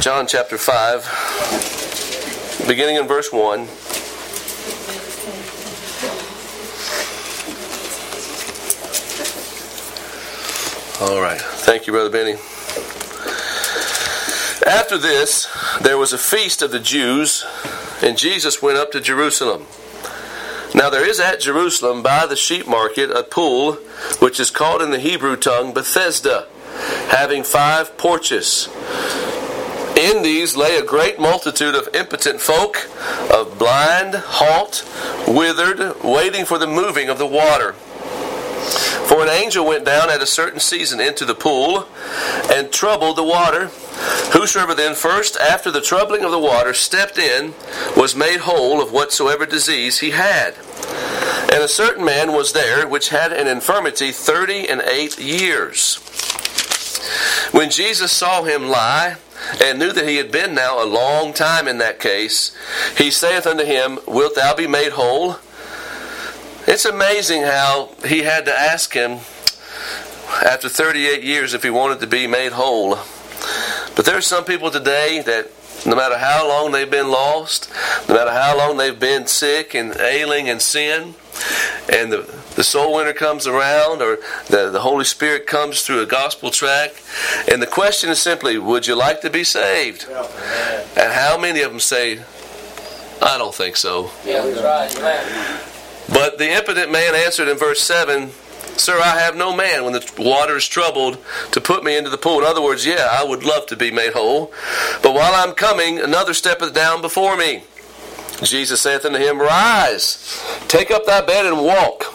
John chapter 5, beginning in verse 1. All right. Thank you, Brother Benny. After this, there was a feast of the Jews, and Jesus went up to Jerusalem. Now there is at Jerusalem by the sheep market a pool, which is called in the Hebrew tongue Bethesda, having 5 porches. In these lay a great multitude of impotent folk, of blind, halt, withered, waiting for the moving of the water. For an angel went down at a certain season into the pool, and troubled the water. Whosoever then first, after the troubling of the water, stepped in, was made whole of whatsoever disease he had. And a certain man was there, which had an infirmity 38 years. When Jesus saw him lie, and knew that he had been now a long time in that case, he saith unto him, Wilt thou be made whole? It's amazing how he had to ask him after 38 years if he wanted to be made whole. But there are some people today that no matter how long they've been lost, no matter how long they've been sick and ailing in sin, and the soul winner comes around, or the Holy Spirit comes through a gospel tract, and the question is simply, would you like to be saved? And how many of them say, I don't think so. Yeah, that's right. Amen. But the impotent man answered in verse 7, Sir, I have no man when the water is troubled to put me into the pool. In other words, yeah, I would love to be made whole. But while I'm coming, another steppeth down before me. Jesus saith unto him, Rise, take up thy bed and walk.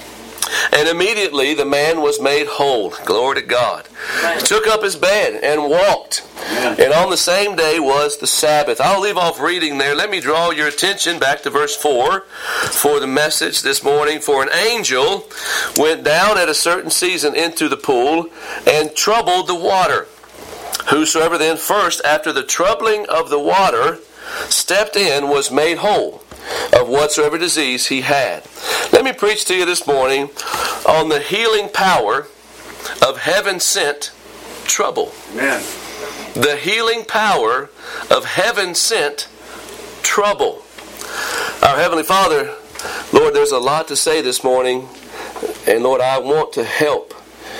And immediately the man was made whole. Glory to God. He took up his bed and walked. And on the same day was the Sabbath. I'll leave off reading there. Let me draw your attention back to verse 4 for the message this morning. For an angel went down at a certain season into the pool and troubled the water. Whosoever then first, after the troubling of the water, stepped in, was made whole of whatsoever disease he had. Let me preach to you this morning on the healing power of heaven-sent trouble. Amen. The healing power of heaven-sent trouble. Our Heavenly Father, Lord, there's a lot to say this morning, and Lord, I want to help.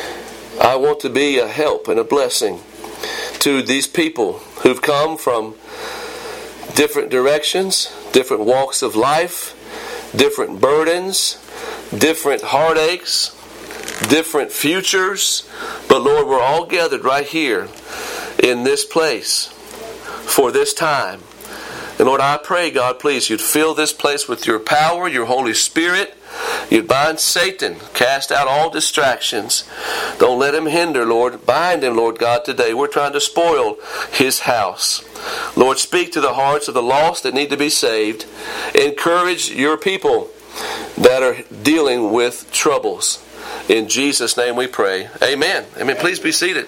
I want to be a help and a blessing to these people who've come from different directions, different walks of life, different burdens, different heartaches, different futures. But Lord, we're all gathered right here in this place for this time. And Lord, I pray, God, please, you'd fill this place with your power, your Holy Spirit. You'd bind Satan, cast out all distractions. Don't let him hinder, Lord. Bind him, Lord God, today. We're trying to spoil his house. Lord, speak to the hearts of the lost that need to be saved. Encourage your people that are dealing with troubles. In Jesus' name we pray. Amen. Amen. Please be seated.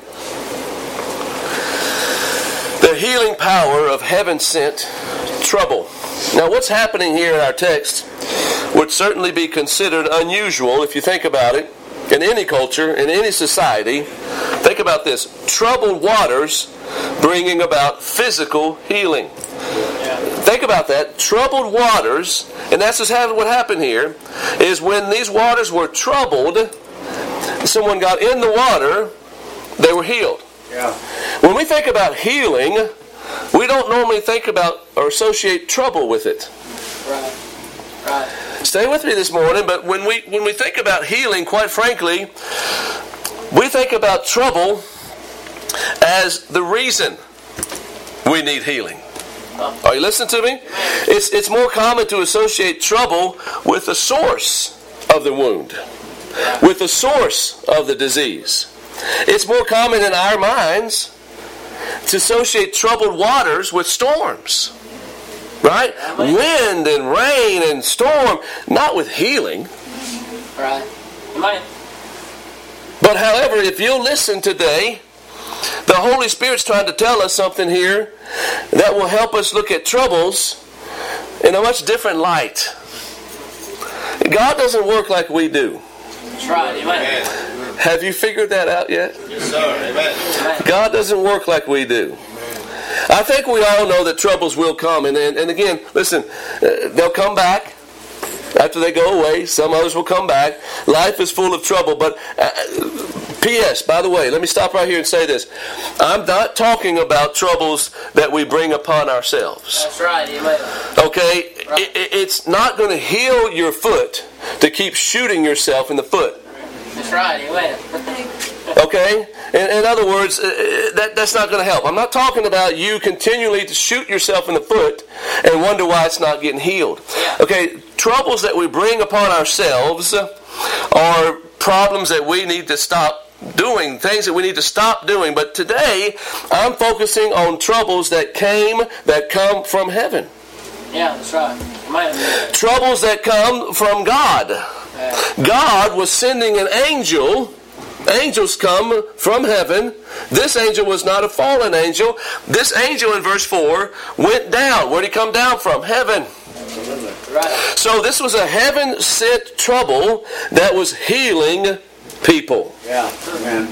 The healing power of heaven-sent trouble. Now, what's happening here in our text would certainly be considered unusual if you think about it. In any culture, in any society, think about this. Troubled waters bringing about physical healing. Think about that. Troubled waters, and that's just what happened here, is when these waters were troubled, someone got in the water, they were healed. Yeah. When we think about healing, we don't normally think about or associate trouble with it. Right. Right. Stay with me this morning, but when we think about healing, quite frankly, we think about trouble as the reason we need healing. Are you listening to me? It's more common to associate trouble with the source of the wound, with the source of the disease. It's more common in our minds to associate troubled waters with storms. Right? Wind and rain and storm, not with healing. Right. Amen. But however, if you'll listen today, the Holy Spirit's trying to tell us something here that will help us look at troubles in a much different light. God doesn't work like we do. That's right. Amen. Have you figured that out yet? Yes, sir. Amen. God doesn't work like we do. I think we all know that troubles will come. And again, listen, they'll come back. After they go away, some others will come back. Life is full of trouble. But P.S., by the way, let me stop right here and say this. I'm not talking about troubles that we bring upon ourselves. That's right. Amen. Okay? Right. It's not going to heal your foot to keep shooting yourself in the foot. That's right. Amen. Okay? In other words, that's not going to help. I'm not talking about you continually to shoot yourself in the foot and wonder why it's not getting healed. Okay? Troubles that we bring upon ourselves are problems that we need to stop doing, things that we need to stop doing. But today, I'm focusing on troubles that come from heaven. Yeah, that's right. Amen. Troubles that come from God. God was sending an angel. Angels come from heaven. This angel was not a fallen angel. This angel in verse 4 went down. Where did he come down from? Heaven. Right. So this was a heaven-sent trouble that was healing people. Yeah. Amen.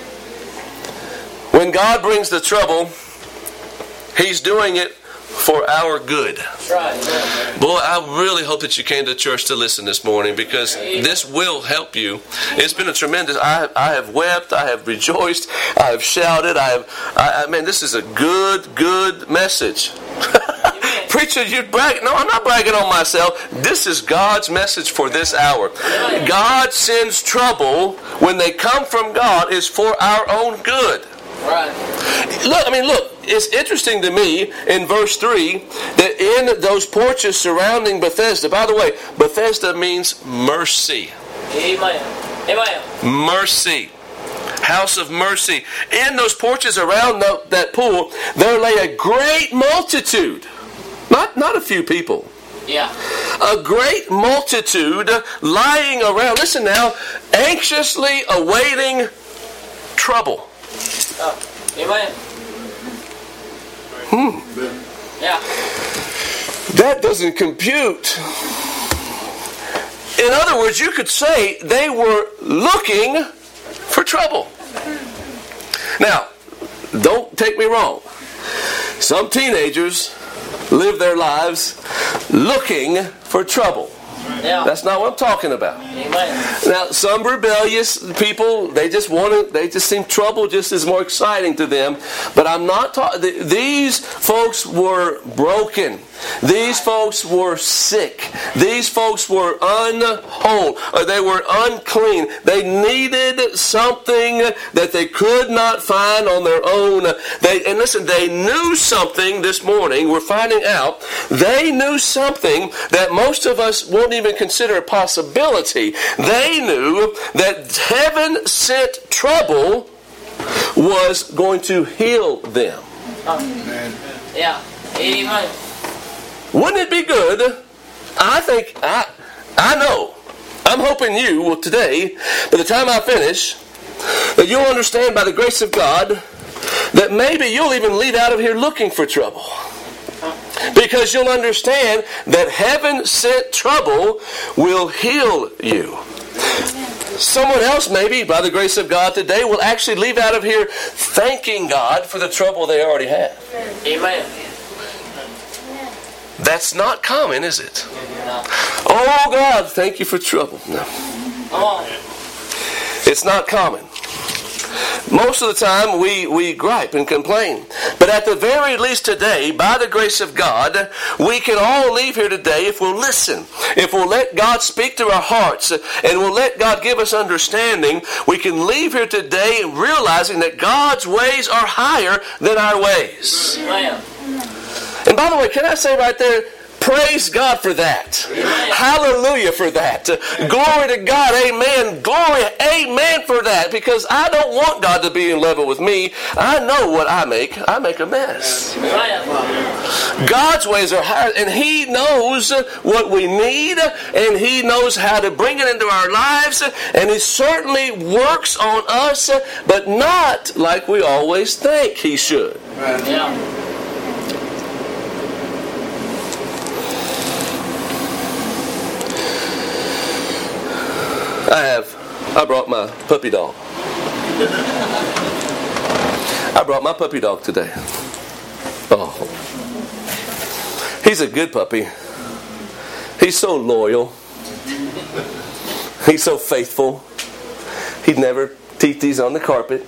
When God brings the trouble, He's doing it for our good. That's right. Boy, I really hope that you came to church to listen this morning, because this will help you. It's been a tremendous. I have wept. I have rejoiced. I have shouted. Man, this is a good message. Preacher, you brag? No, I'm not bragging on myself. This is God's message for this hour. God sends trouble when they come from God is for our own good. Right. Look, it's interesting to me in verse 3 that in those porches surrounding Bethesda, by the way, Bethesda means mercy. Amen. Amen. Mercy. House of mercy. In those porches around that pool, there lay a great multitude. Not a few people. Yeah. A great multitude lying around. Listen now, anxiously awaiting trouble. Oh, amen. Yeah. That doesn't compute. In other words, you could say they were looking for trouble. Now, don't take me wrong. Some teenagers live their lives looking for trouble. Yeah. That's not what I'm talking about. Amen. Now, some rebellious people, they just seem trouble just is more exciting to them. But I'm not talking. These folks were broken. These folks were sick. These folks were unwhole. Or they were unclean. They needed something that they could not find on their own. And listen, they knew something this morning. We're finding out. They knew something that most of us won't even consider a possibility. They knew that heaven sent trouble was going to heal them. Amen. Yeah. Amen. Wouldn't it be good? I think, I know, I'm hoping you will today, by the time I finish, that you'll understand by the grace of God that maybe you'll even leave out of here looking for trouble. Because you'll understand that heaven-sent trouble will heal you. Someone else, maybe, by the grace of God today, will actually leave out of here thanking God for the trouble they already have. Amen. That's not common, is it? Oh, God, thank you for trouble. No. Come on. It's not common. Most of the time we gripe and complain. But at the very least today, by the grace of God, we can all leave here today if we'll listen. If we'll let God speak to our hearts and we'll let God give us understanding, we can leave here today realizing that God's ways are higher than our ways. Amen. And by the way, can I say right there, praise God for that. Amen. Hallelujah for that. Glory to God. Amen. Glory. Amen for that. Because I don't want God to be in level with me. I know what I make. I make a mess. Amen. God's ways are higher. And He knows what we need. And He knows how to bring it into our lives. And He certainly works on us. But not like we always think He should. Yeah. I brought my puppy dog. I brought my puppy dog today. Oh, He's a good puppy. He's so loyal. He's so faithful. He never teetees on the carpet.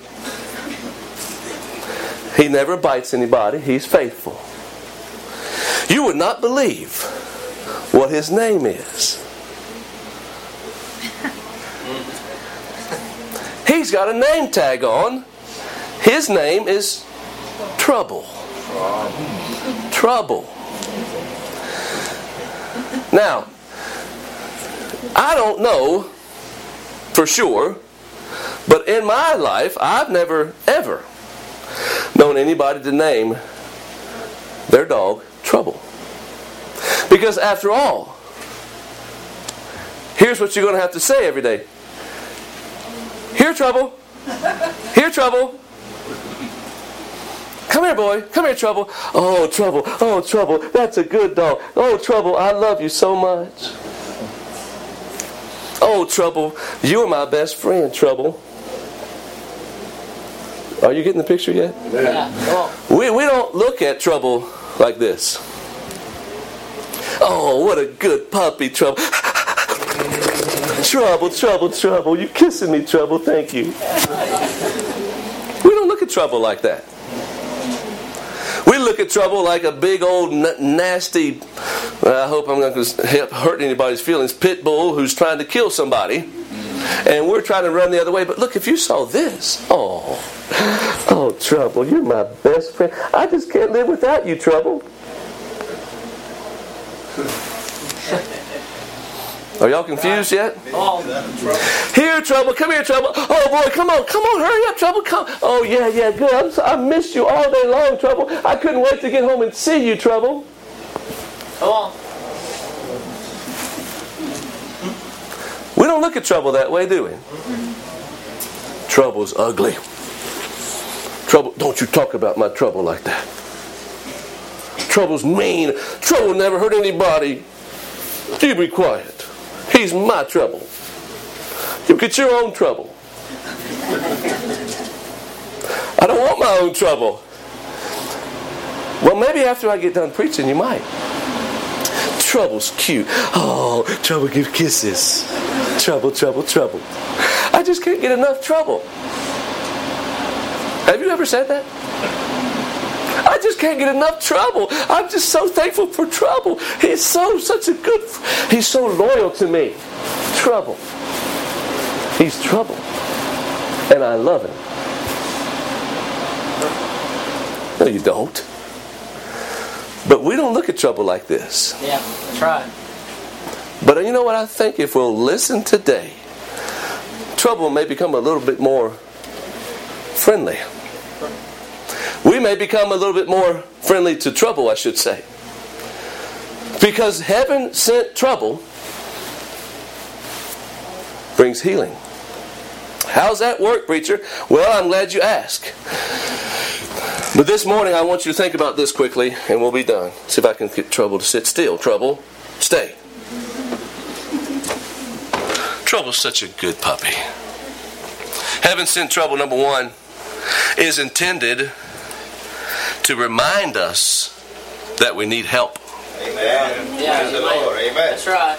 He never bites anybody. He's faithful. You would not believe what his name is. He's got a name tag on. His name is Trouble. Trouble. Now, I don't know for sure, but in my life, I've never, ever known anybody to name their dog Trouble. Because after all, here's what you're going to have to say every day. Here, Trouble. Here, Trouble. Come here, boy. Come here, Trouble. Oh, Trouble. Oh, Trouble. That's a good dog. Oh, Trouble. I love you so much. Oh, Trouble. You're my best friend, Trouble. Are you getting the picture yet? Yeah. We don't look at Trouble like this. Oh, what a good puppy, Trouble. Trouble, Trouble, Trouble. You kissing me, Trouble. Thank you. We don't look at Trouble like that. We look at Trouble like a big old nasty, I hope I'm not going to hurt anybody's feelings, pit bull who's trying to kill somebody. And we're trying to run the other way. But look, if you saw this. Oh, Trouble, you're my best friend. I just can't live without you, Trouble. Are y'all confused yet? Here, Trouble. Come here, Trouble. Oh, boy, come on. Come on, hurry up, Trouble. Come. Oh, yeah, good. I missed you all day long, Trouble. I couldn't wait to get home and see you, Trouble. Come on. We don't look at Trouble that way, do we? Trouble's ugly. Trouble, don't you talk about my Trouble like that. Trouble's mean. Trouble never hurt anybody. You be quiet. He's my Trouble. You get your own trouble. I don't want my own trouble. Well, maybe after I get done preaching, you might. Trouble's cute. Oh, Trouble give kisses. Trouble, Trouble, Trouble. I just can't get enough Trouble. Have you ever said that? I just can't get enough Trouble. I'm just so thankful for Trouble. He's such a good, he's so loyal to me. Trouble. He's Trouble. And I love him. No, you don't. But we don't look at Trouble like this. Yeah, that's right. But you know what I think? If we'll listen today, Trouble may become a little bit more friendly. We may become a little bit more friendly to Trouble, I should say. Because heaven sent Trouble brings healing. How's that work, preacher? Well, I'm glad you asked. But this morning I want you to think about this quickly and we'll be done. See if I can get Trouble to sit still. Trouble, stay. Trouble's such a good puppy. Heaven sent Trouble, number one, is intended to remind us that we need help. Amen. Yeah, Praise the Lord. Amen. That's right.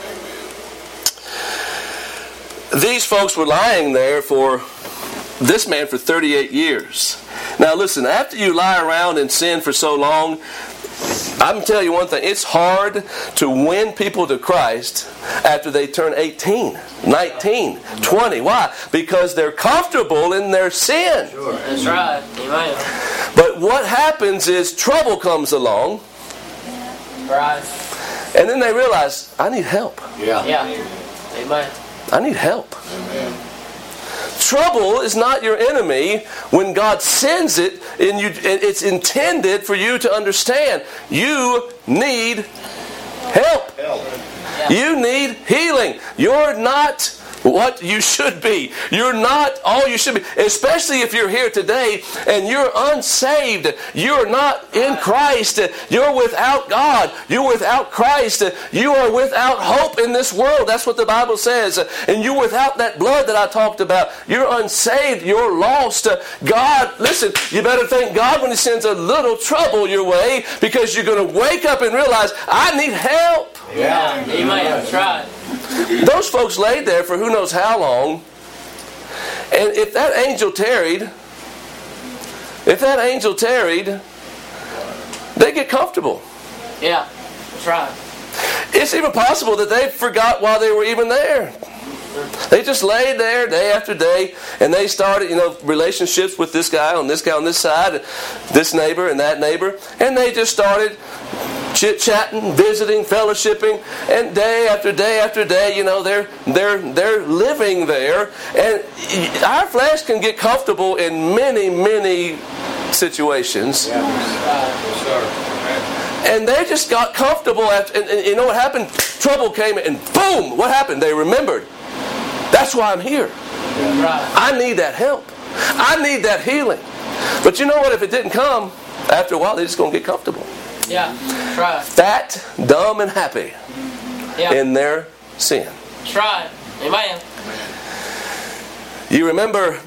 These folks were lying there for this man for 38 years. Now listen, after you lie around in sin for so long, I'm going to tell you one thing. It's hard to win people to Christ after they turn 18, 19, 20. Why? Because they're comfortable in their sin. Sure. That's right. Amen. But what happens is Trouble comes along, Right. and then they realize, I need help. Yeah. Yeah. Amen. I need help. Amen. Trouble is not your enemy when God sends it, and it's intended for you to understand. You need help. Help. You need healing. You're not what you should be. You're not all you should be. Especially if you're here today and you're unsaved. You're not in Christ. You're without God. You're without Christ. You are without hope in this world. That's what the Bible says. And you're without that blood that I talked about. You're unsaved. You're lost. God, listen, you better thank God when He sends a little trouble your way, because you're going to wake up and realize, I need help. Yeah. Amen. That's right. Those folks laid there for who knows how long. And if that angel tarried, they get comfortable. Yeah. That's right. It's even possible that they forgot while they were even there. They just laid there day after day, and they started, relationships with this guy on this side, this neighbor and that neighbor, and they just started chit-chatting, visiting, fellowshipping, and day after day after day, they're living there. And our flesh can get comfortable in many, many situations. And they just got comfortable after, and you know what happened? Trouble came, and boom! What happened? They remembered. That's why I'm here. I need that help. I need that healing. But you know what? If it didn't come, after a while, they're just going to get comfortable. Yeah, right. Fat, dumb, and happy in their sin. That's right. Amen. You remember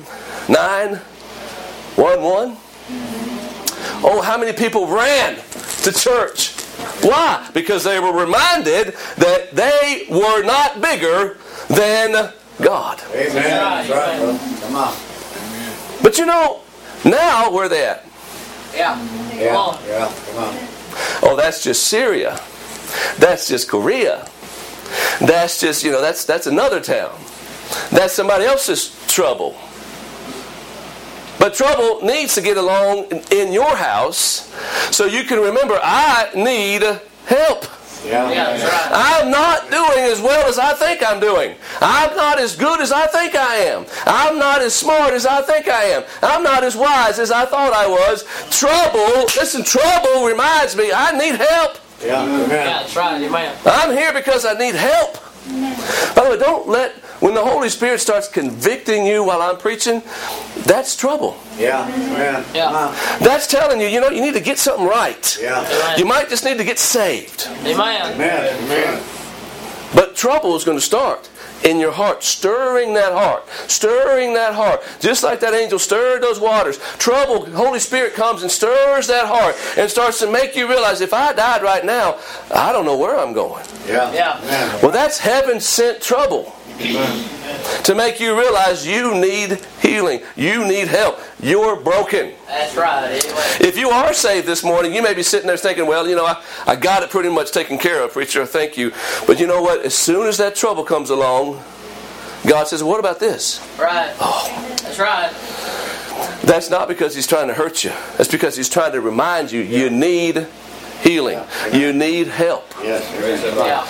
9/11? Oh, how many people ran to church? Why? Because they were reminded that they were not bigger than God. Amen. That's right, bro. Come on. But now where are they at? Yeah. Come on. Oh, that's just Syria. That's just Korea. That's just, that's another town. That's somebody else's trouble. But trouble needs to get along in your house so you can remember, I need help. Yeah, that's right. I'm not doing as well as I think I'm doing. I'm not as good as I think I am. I'm not as smart as I think I am. I'm not as wise as I thought I was. Trouble reminds me I need help. Yeah, that's right. Amen. I'm here because I need help. By the way, don't let, when the Holy Spirit starts convicting you while I'm preaching, that's trouble. Yeah. That's telling you, you need to get something right. Yeah. You might just need to get saved. Amen. But trouble is going to start in your heart, stirring that heart. Just like that angel stirred those waters. Trouble, Holy Spirit comes and stirs that heart and starts to make you realize, if I died right now, I don't know where I'm going. Yeah. Well, that's heaven sent trouble. To make you realize you need healing. You need help. You're broken. That's right. If you are saved this morning, you may be sitting there thinking, well, I got it pretty much taken care of, preacher, thank you. But you know what? As soon as that trouble comes along, God says, what about this? Right. Oh. That's right. That's not because He's trying to hurt you. That's because He's trying to remind you, you need healing. You need help. Yes. Yeah.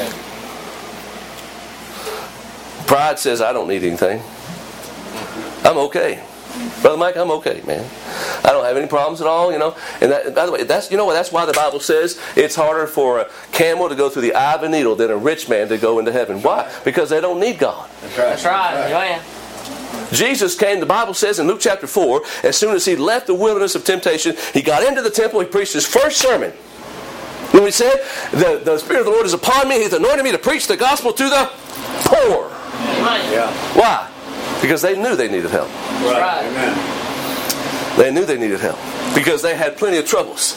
Pride says, I don't need anything. I'm okay. Brother Mike, I'm okay, man. I don't have any problems at all, And that, by the way, that's why the Bible says it's harder for a camel to go through the eye of a needle than a rich man to go into heaven. Why? Because they don't need God. That's right. Amen. Jesus came, the Bible says in Luke chapter 4, as soon as He left the wilderness of temptation, He got into the temple, He preached His first sermon. When He said, the Spirit of the Lord is upon me, He's anointed me to preach the gospel to the poor. Amen. Yeah. Why? Because they knew they needed help. Right. Amen. They knew they needed help. Because they had plenty of troubles.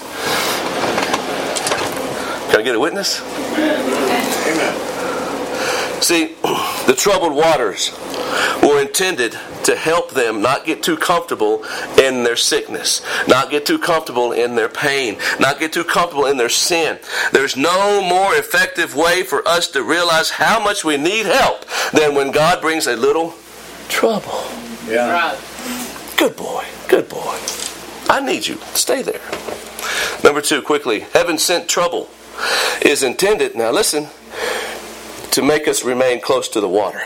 Can I get a witness? Amen. See, the troubled waters were intended to help them not get too comfortable in their sickness, not get too comfortable in their pain, not get too comfortable in their sin. There's no more effective way for us to realize how much we need help than when God brings a little trouble. Yeah. Right. Good boy. I need you. Stay there. Number 2, quickly. Heaven sent trouble is intended, now listen, to make us remain close to the water.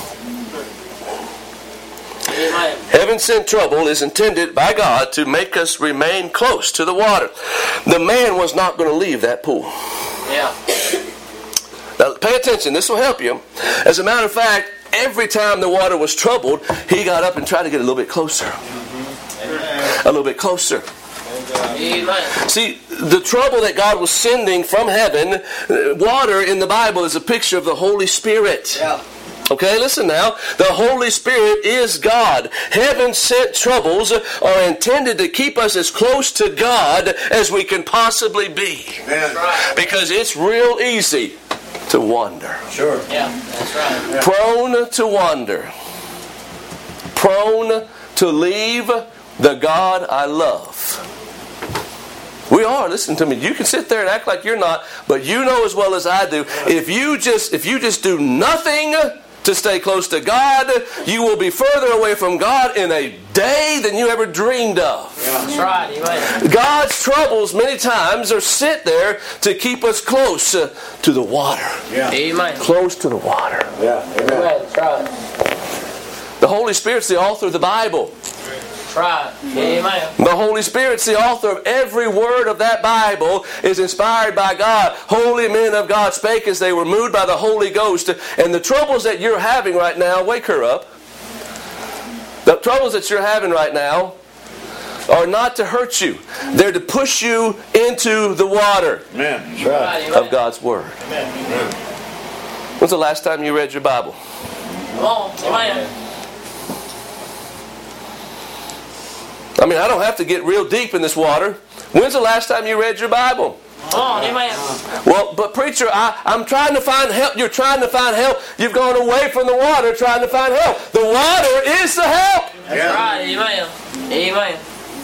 Amen. Heaven sent trouble is intended by God to make us remain close to the water. The man was not going to leave that pool. Yeah. Now pay attention, this will help you. As a matter of fact, every time the water was troubled, he got up and tried to get a little bit closer. A little bit closer. Amen. See, the trouble that God was sending from heaven, water in the Bible is a picture of the Holy Spirit. Yeah. Okay, listen now. The Holy Spirit is God. Heaven-sent troubles are intended to keep us as close to God as we can possibly be. Amen. Because it's real easy to wander. Sure. Yeah, that's right. Prone to wander. Prone to leave the God I love. We are, listen to me. You can sit there and act like you're not, but you know as well as I do, if you just do nothing to stay close to God, you will be further away from God in a day than you ever dreamed of. That's right. Amen. God's troubles many times are sent there to keep us close to the water. Yeah. Amen. Close to the water. Yeah. Amen. That's right. The Holy Spirit's the author of the Bible. That's right. Amen. The Holy Spirit's the author of every word of that Bible is inspired by God. Holy men of God spake as they were moved by the Holy Ghost. And the troubles that you're having right now, wake her up. The troubles that you're having right now are not to hurt you. They're to push you into the water Amen. That's right. of God's Word. Amen. When's the last time you read your Bible? Come on. Amen. I mean, I don't have to get real deep in this water. When's the last time you read your Bible? Come on. Amen. Well, but preacher, I'm trying to find help. You're trying to find help. You've gone away from the water trying to find help. The water is the help. That's right. Amen. Amen.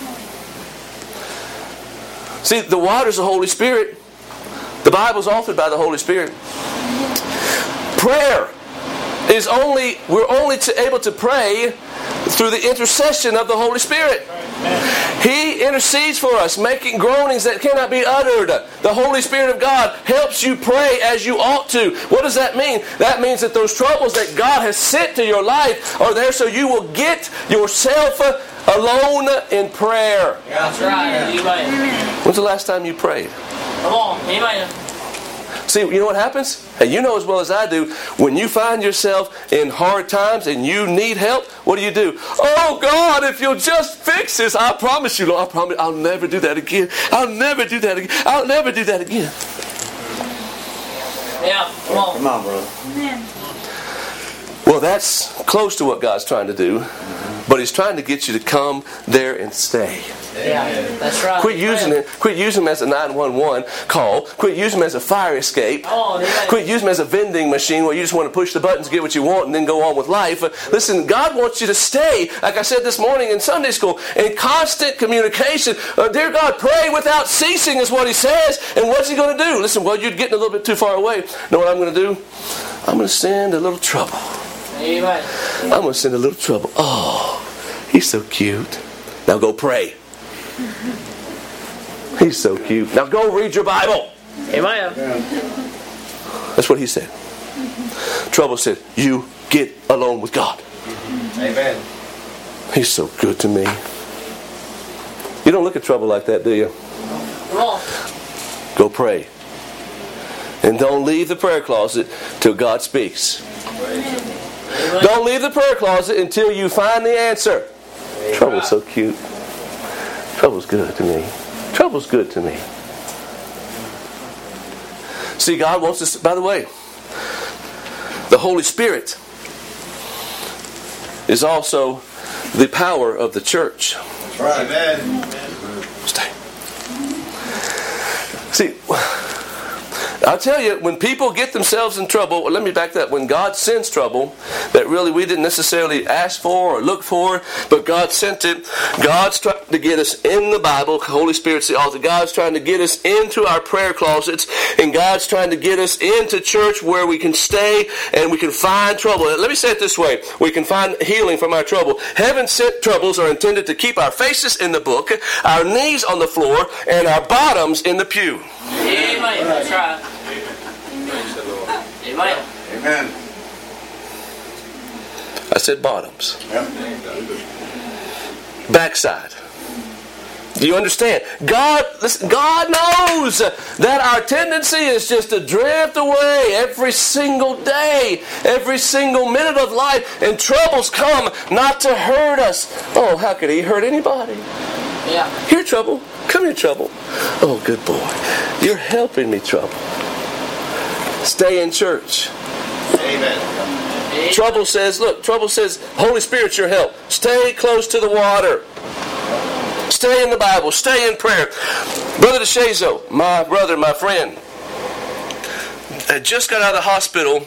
See, the water's the Holy Spirit. The Bible's authored by the Holy Spirit. Prayer is we're only able to pray through the intercession of the Holy Spirit. He intercedes for us, making groanings that cannot be uttered. The Holy Spirit of God helps you pray as you ought to. What does that mean? That means that those troubles that God has sent to your life are there so you will get yourself alone in prayer. That's right. Amen. When's the last time you prayed? Come on. Amen. See, you know what happens? And you know as well as I do, when you find yourself in hard times and you need help, what do? Oh God, if you'll just fix this, I promise you, Lord, I promise I'll never do that again. I'll never do that again. I'll never do that again. Yeah. Come on. Come on, brother. Well, that's close to what God's trying to do, but He's trying to get you to come there and stay. Yeah. That's right. Quit using it. Quit using them as a 911 call. Quit using them as a fire escape. Oh, amen. Quit using them as a vending machine where you just want to push the buttons, get what you want, and then go on with life. Listen, God wants you to stay, like I said this morning in Sunday school, in constant communication. Dear God, pray without ceasing is what He says. And what's He going to do? Listen, well, you're getting a little bit too far away. Know what I'm going to do? I'm going to send a little trouble. Amen. I'm going to send a little trouble. Oh, He's so cute. Now go pray. He's so cute. Now go read your Bible. Amen. That's what He said. Trouble said, you get alone with God. Amen. He's so good to me. You don't look at trouble like that, do you? Come on. Go pray. And don't leave the prayer closet till God speaks. Amen. Don't leave the prayer closet until you find the answer. Trouble's so cute. Trouble's good to me. Trouble's good to me. See, God wants us, by the way, the Holy Spirit is also the power of the church. That's right. Amen. Stay. See, I'll tell you, when people get themselves in trouble, well, let me back that up. When God sends trouble that really we didn't necessarily ask for or look for, but God sent it, God's trying to get us in the Bible. Holy Spirit's the author. God's trying to get us into our prayer closets, and God's trying to get us into church where we can stay and we can find trouble. Let me say it this way. We can find healing from our trouble. Heaven-sent troubles are intended to keep our faces in the book, our knees on the floor, and our bottoms in the pew. Amen. That's right. Amen. Amen. I said bottoms. Yep. Backside. Do you understand? Listen, God knows that our tendency is just to drift away every single day, every single minute of life, and troubles come not to hurt us. Oh, how could He hurt anybody? Yeah. Here, trouble. Come here, trouble. Oh, good boy. You're helping me, trouble. Stay in church. Amen. Trouble says, Holy Spirit's your help. Stay close to the water. Stay in the Bible. Stay in prayer. Brother DeShazo, my brother, my friend, had just got out of the hospital,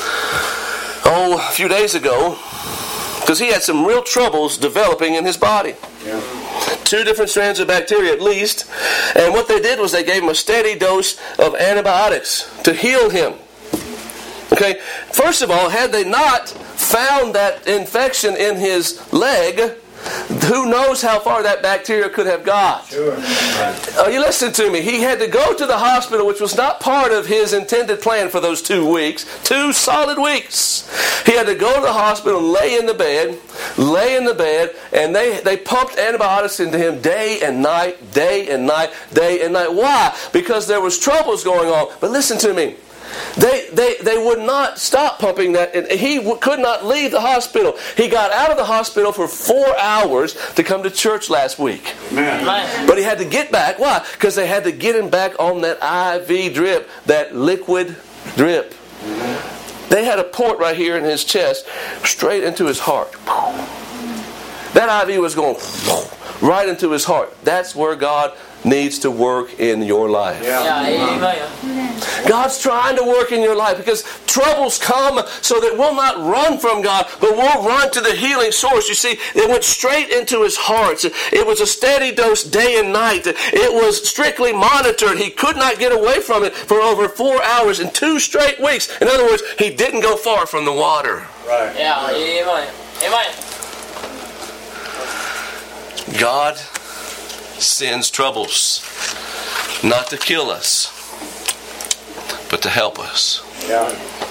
a few days ago, because he had some real troubles developing in his body. Yeah. 2 different strands of bacteria at least. And what they did was they gave him a steady dose of antibiotics to heal him. Okay, first of all, had they not found that infection in his leg, who knows how far that bacteria could have got? Sure. You listen to me. He had to go to the hospital, which was not part of his intended plan for those 2 weeks. 2 solid weeks. He had to go to the hospital and lay in the bed, and they pumped antibiotics into him day and night, day and night, day and night. Why? Because there was troubles going on. But listen to me. They would not stop pumping that. And he could not leave the hospital. He got out of the hospital for 4 hours to come to church last week. Man. But he had to get back. Why? Because they had to get him back on that IV drip, that liquid drip. They had a port right here in his chest, straight into his heart. That IV was going right into his heart. That's where God needs to work in your life. Amen. God's trying to work in your life because troubles come so that we'll not run from God, but we'll run to the healing source. You see, it went straight into his heart. It was a steady dose day and night. It was strictly monitored. He could not get away from it for over 4 hours in 2 straight weeks. In other words, he didn't go far from the water. Right. Yeah. Amen. Amen. God sends troubles not to kill us, but to help us. Yeah.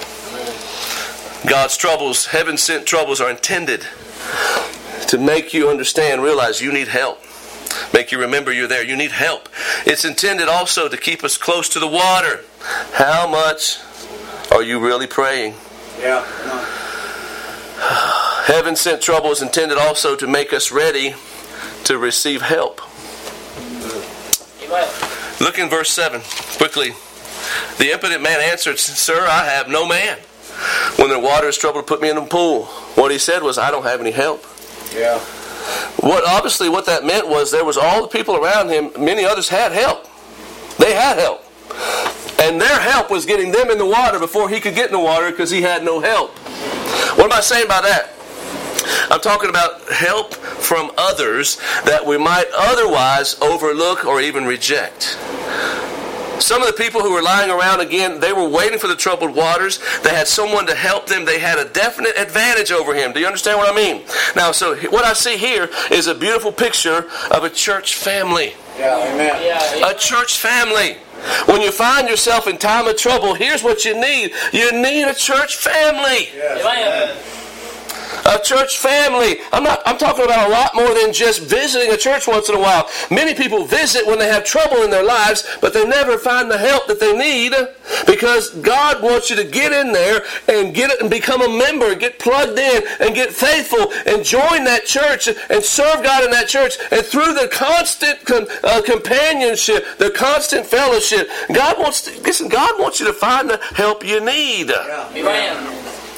God's troubles, heaven-sent troubles, are intended to make you understand, realize you need help. Make you remember you're there. You need help. It's intended also to keep us close to the water. How much are you really praying? Yeah. Heaven-sent trouble is intended also to make us ready to receive help. Amen. Look in verse 7, quickly. The impotent man answered, Sir, I have no man. When the water is troubled, put me in the pool. What he said was, I don't have any help. Yeah. What that meant was there was all the people around him, many others had help. They had help. And their help was getting them in the water before he could get in the water because he had no help. What am I saying by that? I'm talking about help from others that we might otherwise overlook or even reject. Some of the people who were lying around, again, they were waiting for the troubled waters. They had someone to help them. They had a definite advantage over him. Do you understand what I mean? Now, so what I see here is a beautiful picture of a church family. Yeah, amen. Yeah. A church family. When you find yourself in time of trouble, here's what you need. You need a church family. Yes. Amen. A church family. I'm talking about a lot more than just visiting a church once in a while. Many people visit when they have trouble in their lives, but they never find the help that they need because God wants you to get in there and get it and become a member and get plugged in and get faithful and join that church and serve God in that church. And through the constant companionship, the constant fellowship, God wants you to find the help you need. Yeah. Amen.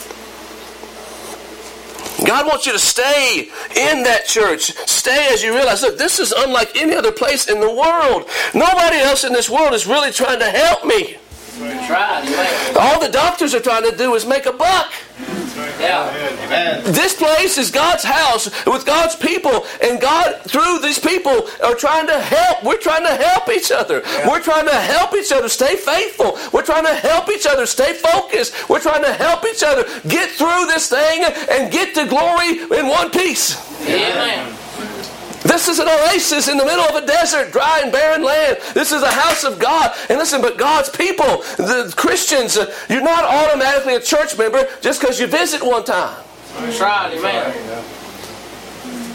God wants you to stay in that church. Stay as you realize, look, this is unlike any other place in the world. Nobody else in this world is really trying to help me. That's right. Amen. All the doctors are trying to do is make a buck. Yeah. Amen. This place is God's house with God's people, and God, through these people, are trying to help. We're trying to help each other. Yeah. We're trying to help each other stay faithful. We're trying to help each other stay focused. We're trying to help each other get through this thing and get to glory in one piece. Amen. This is an oasis in the middle of a desert, dry and barren land. This is a house of God. And listen, but God's people, the Christians, you're not automatically a church member just because you visit one time. That's right. Amen.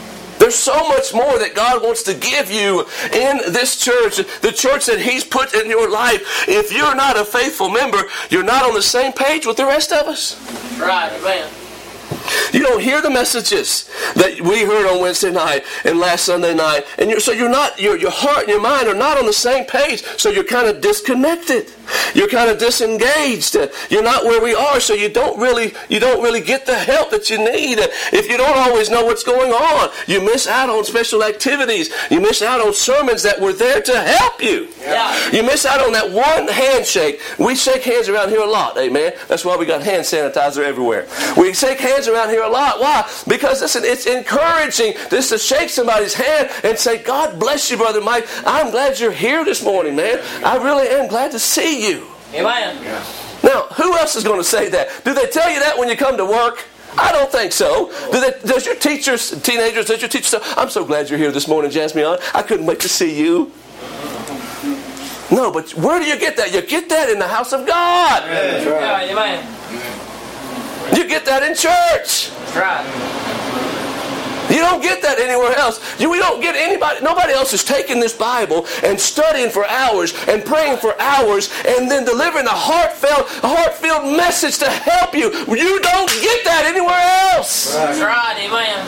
There's so much more that God wants to give you in this church, the church that He's put in your life. If you're not a faithful member, you're not on the same page with the rest of us. Right, amen. You don't hear the messages that we heard on Wednesday night and last Sunday night, and your heart and your mind are not on the same page. So you're kind of disconnected. You're kind of disengaged. You're not where we are, so you don't really get the help that you need. If you don't always know what's going on, you miss out on special activities. You miss out on sermons that were there to help you. Yeah. You miss out on that one handshake. We shake hands around here a lot, amen. That's why we got hand sanitizer everywhere. We shake hands around here a lot. Why? Because listen, it's encouraging just to shake somebody's hand and say, God bless you, Brother Mike. I'm glad you're here this morning, man. I really am glad to see you. Amen. Now, who else is going to say that? Do they tell you that when you come to work? I don't think so. Does your teenagers, does your teacher say, I'm so glad you're here this morning, Jasmine? I couldn't wait to see you. No, but where do you get that? You get that in the house of God. Amen. You get that in church. That's right. You don't get that anywhere else. We don't get nobody else is taking this Bible and studying for hours and praying for hours and then delivering a heartfelt message to help you. You don't get that anywhere else. That's right, amen.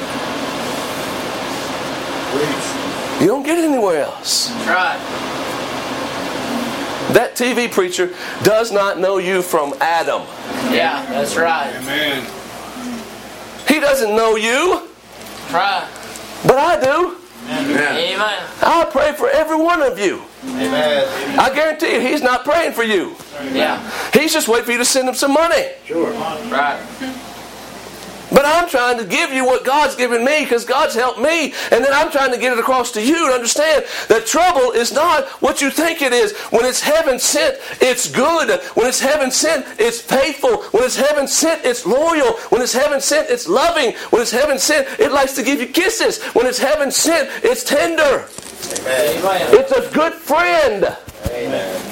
You don't get it anywhere else. That's right. That TV preacher does not know you from Adam. Yeah, that's right. Amen. He doesn't know you. Right. But I do. Amen. Amen. I pray for every one of you. Amen. I guarantee you, He's not praying for you. Yeah. He's just waiting for you to send Him some money. Sure. Right. But I'm trying to give you what God's given me because God's helped me. And then I'm trying to get it across to you to understand that trouble is not what you think it is. When it's heaven sent, it's good. When it's heaven sent, it's faithful. When it's heaven sent, it's loyal. When it's heaven sent, it's loving. When it's heaven sent, it likes to give you kisses. When it's heaven sent, it's tender. Amen. It's a good friend. Amen.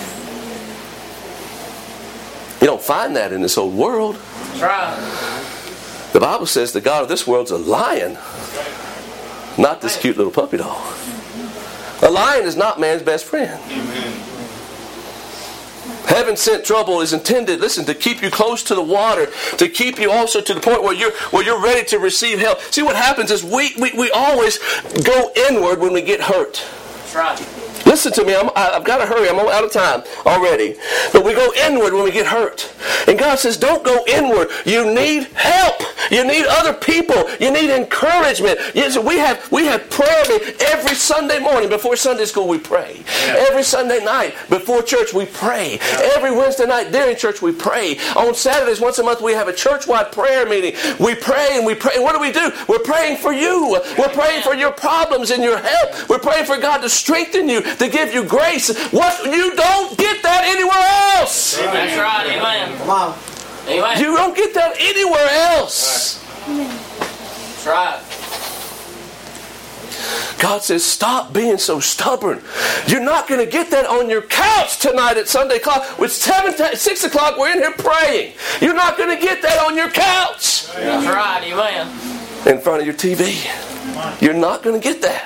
You don't find that in this old world. That's right. The Bible says the God of this world's a lion, not this cute little puppy dog. A lion is not man's best friend. Amen. Heaven sent trouble is intended, listen, to keep you close to the water, to keep you also to the point where you're ready to receive help. See, what happens is we always go inward when we get hurt. That's right. Listen to me, I've got to hurry. I'm out of time already. But we go inward when we get hurt. And God says, don't go inward. You need help. You need other people. You need encouragement. Yes, we have prayer meeting every Sunday morning before Sunday school. We pray. Yeah. Every Sunday night before church we pray. Yeah. Every Wednesday night during church we pray. On Saturdays once a month we have a church-wide prayer meeting. We pray and we pray. And what do? We're praying for you. We're praying for your problems and your help. We're praying for God to strengthen you, to give you grace. What you don't get that anywhere else. That's right. Amen. Come on. Amen. You don't get that anywhere else. That's right. God says, stop being so stubborn. You're not going to get that on your couch tonight at Sunday o'clock. It's 6 o'clock. We're in here praying. You're not going to get that on your couch. That's right. Amen. In front of your TV. You're not going to get that.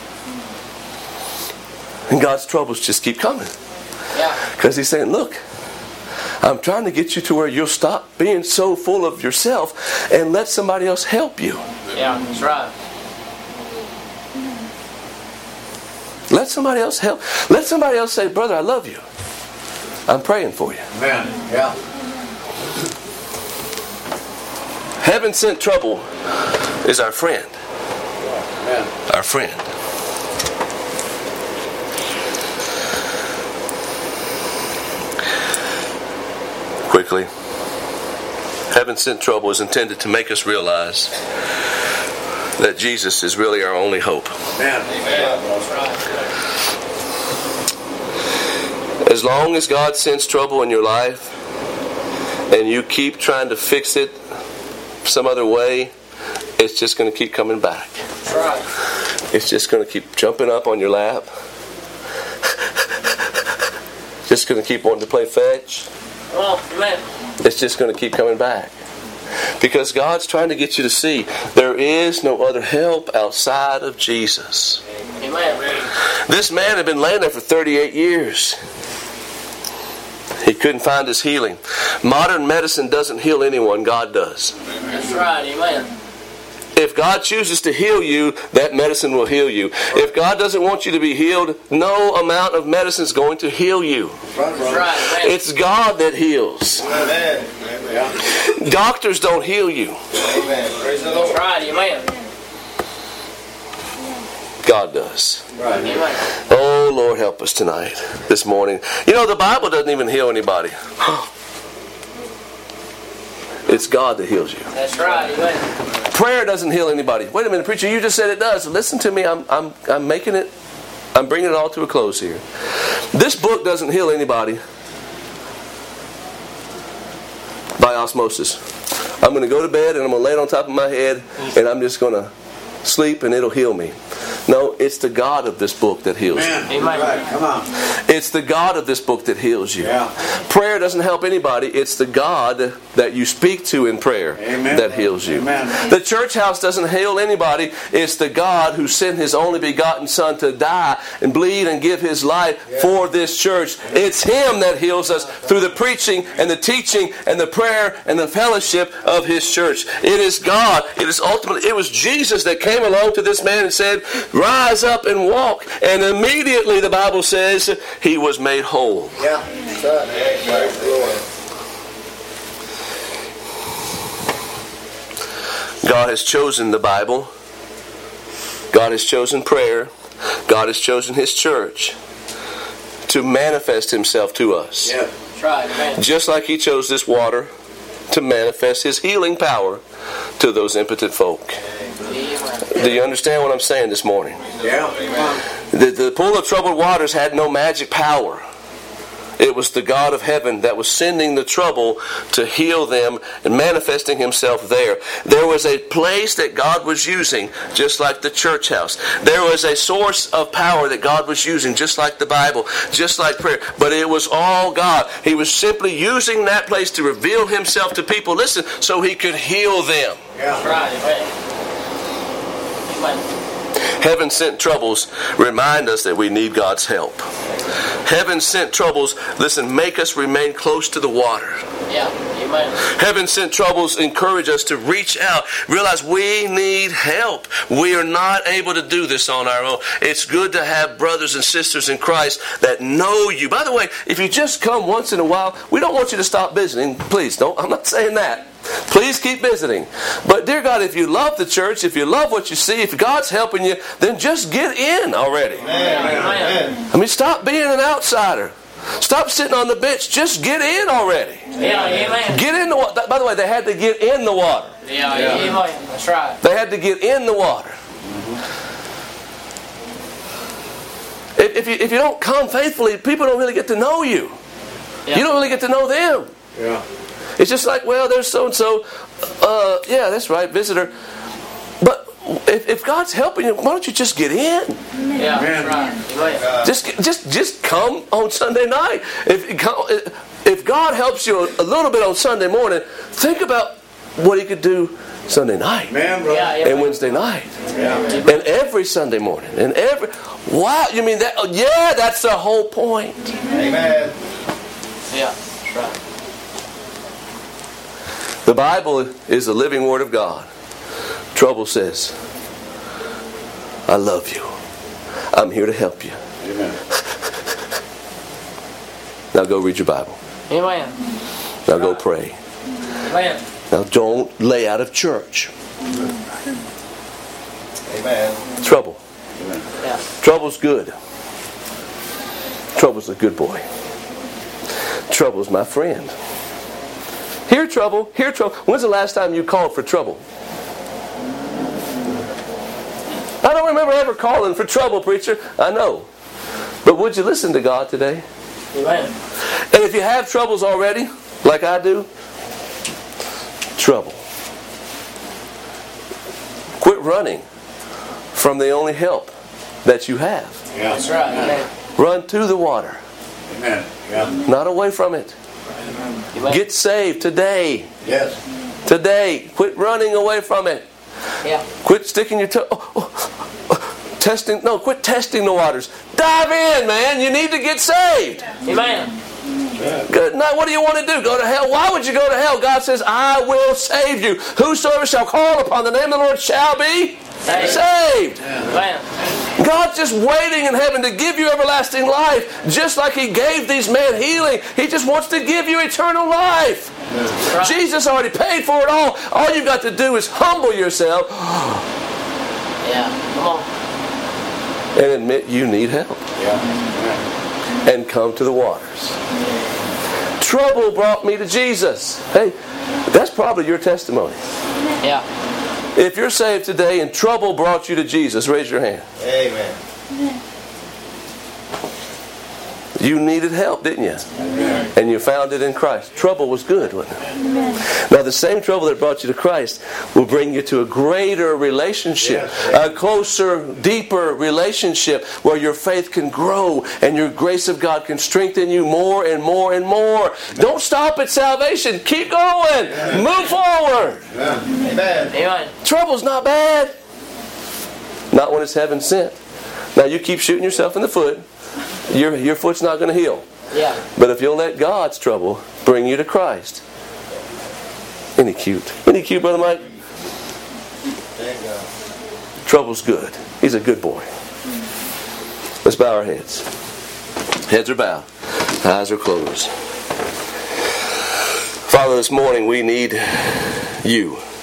And God's troubles just keep coming. Yeah. Because He's saying, look, I'm trying to get you to where you'll stop being so full of yourself and let somebody else help you. Yeah, that's right. Let somebody else help. Let somebody else say, brother, I love you. I'm praying for you. Amen. Yeah. Heaven sent trouble is our friend. Amen. Our friend. Quickly. Heaven sent trouble is intended to make us realize that Jesus is really our only hope. Amen. That's right. As long as God sends trouble in your life and you keep trying to fix it some other way, it's just going to keep coming back. That's right. It's just going to keep jumping up on your lap. Just going to keep wanting to play fetch. Oh, amen. It's just going to keep coming back. Because God's trying to get you to see there is no other help outside of Jesus. Amen. This man had been laying there for 38 years. He couldn't find his healing. Modern medicine doesn't heal anyone. God does. That's right. Amen. If God chooses to heal you, that medicine will heal you. If God doesn't want you to be healed, no amount of medicine is going to heal you. That's right. Amen. It's God that heals. Amen. Amen. Doctors don't heal you. Amen. Praise the Lord. That's right. Amen. God does. Right. Amen. Oh, Lord, help us tonight, this morning. You know, the Bible doesn't even heal anybody. It's God that heals you. That's right. Amen. Prayer doesn't heal anybody. Wait a minute, preacher, you just said it does. Listen to me. I'm making it. I'm bringing it all to a close here. This book doesn't heal anybody by osmosis. I'm going to go to bed and I'm going to lay it on top of my head and I'm just going to sleep and it'll heal me. No, it's the God of this book that heals you. Amen. Amen. Right. Come on. It's the God of this book that heals you. Yeah. Prayer doesn't help anybody. It's the God that you speak to in prayer Amen. that heals you. Amen. The church house doesn't heal anybody. It's the God who sent His only begotten Son to die and bleed and give His life for this church. It's Him that heals us through the preaching and the teaching and the prayer and the fellowship of His church. It is God. It is ultimately, it was Jesus that came along to this man and said, "Rise up and walk." And immediately the Bible says he was made whole. Yeah. Praise the Lord. God has chosen the Bible. God has chosen prayer. God has chosen His church to manifest Himself to us. Yeah. That's right. Amen. Just like He chose this water to manifest His healing power to those impotent folk. Amen. Do you understand what I'm saying this morning? Yeah. Amen. The pool of troubled waters had no magic power. It was the God of heaven that was sending the trouble to heal them and manifesting Himself there. There was a place that God was using, just like the church house. There was a source of power that God was using, just like the Bible, just like prayer. But it was all God. He was simply using that place to reveal Himself to people, listen, so He could heal them. Yeah. That's right. Amen. Amen. Heaven-sent troubles remind us that we need God's help. Heaven-sent troubles, listen, make us remain close to the water. Yeah. Amen. Heaven-sent troubles encourage us to reach out. Realize we need help. We are not able to do this on our own. It's good to have brothers and sisters in Christ that know you. By the way, if you just come once in a while, we don't want you to stop visiting. Please, don't. I'm not saying that. Please keep visiting. But dear God, if you love the church, if you love what you see, if God's helping you, then just get in already. Amen. I mean, stop being an outsider. Stop sitting on the bench. Just get in already. Yeah. Amen. Get in the water. By the way, they had to get in the water. Yeah. Amen. That's right. They had to get in the water. If you don't come faithfully, people don't really get to know you. Yeah. You don't really get to know them. Yeah. It's just like, well, there's so-and-so. Yeah, that's right, visitor. But if God's helping you, why don't you just get in? Yeah. That's right. Amen. Just come on Sunday night. If God helps you a little bit on Sunday morning, think about what He could do Sunday night. Man, brother. Yeah. And Wednesday night. Yeah. And every Sunday morning. And wow, you mean that? Oh, yeah, that's the whole point. Amen. Yeah. That's right. The Bible is the living Word of God. Trouble says, I love you. I'm here to help you. Amen. Now go read your Bible. Amen. Now go pray. Amen. Now don't lay out of church. Amen. Trouble. Yeah. Trouble's good. Trouble's a good boy. Trouble's my friend. Hear trouble. Hear trouble. When's the last time you called for trouble? I don't remember ever calling for trouble, preacher. I know. But would you listen to God today? Amen. And if you have troubles already, like I do, trouble. Quit running from the only help that you have. Yeah. That's right. Amen. Run to the water, Amen. Yeah. not away from it. Amen. Get saved today. Yes. Today, quit running away from it. Yeah. Quit sticking your toe. Quit testing the waters. Dive in, man. You need to get saved. Amen. Good. Now, what do you want to do? Go to hell? Why would you go to hell? God says, I will save you. Whosoever shall call upon the name of the Lord shall be saved. Amen. God's just waiting in heaven to give you everlasting life. Just like He gave these men healing. He just wants to give you eternal life. Right. Jesus already paid for it all. All you've got to do is humble yourself. Yeah. Come on. And admit you need help. Yeah. And come to the waters. Trouble brought me to Jesus. Hey, that's probably your testimony. Yeah. If you're saved today and trouble brought you to Jesus, raise your hand. Amen. You needed help, didn't you? Amen. And you found it in Christ. Trouble was good, wasn't it? Now, the same trouble that brought you to Christ will bring you to a greater relationship, a closer, deeper relationship where your faith can grow and your grace of God can strengthen you more and more and more. Don't stop at salvation. Keep going. Move forward. Amen. Amen. Trouble's not bad. Not when it's heaven sent. Now, you keep shooting yourself in the foot. Your foot's not going to heal. Yeah. But if you'll let God's trouble bring you to Christ. Isn't he cute? Isn't he cute, Brother Mike? Thank God. Trouble's good. He's a good boy. Let's bow our heads. Heads are bowed. Eyes are closed. Father, this morning we need you.